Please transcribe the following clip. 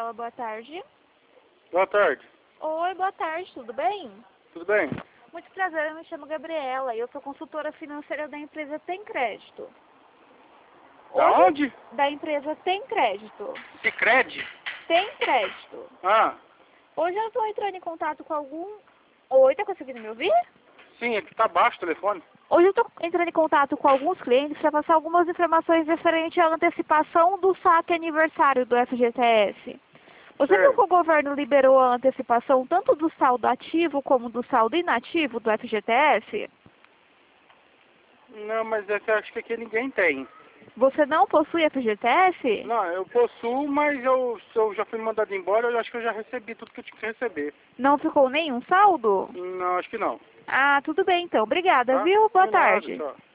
Gabriela, boa tarde. Boa tarde. Oi, boa tarde, tudo bem? Tudo bem? Muito prazer, eu me chamo Gabriela e eu sou consultora financeira da empresa Tem Crédito. Da onde? Da empresa Tem Crédito. Sicredi? Tem Crédito. Ah, Hoje eu estou entrando em contato com algum... Oi, tá conseguindo me ouvir? sim, aqui tá baixo o telefone. Hoje eu estou entrando em contato com alguns clientes para passar algumas informações referentes à antecipação do saque aniversário do FGTS. Você viu Sei. que o governo liberou a antecipação tanto do saldo ativo como do saldo inativo do FGTS? Não, mas é que eu acho que aqui ninguém tem. Você não possui FGTS? Não, eu possuo, mas eu já fui mandado embora, eu acho que eu já recebi tudo que eu tinha que receber. Não ficou nenhum saldo? Não, acho que não. Ah, tudo bem então. Obrigada, Tá? viu? Boa De nada, tarde. tchau.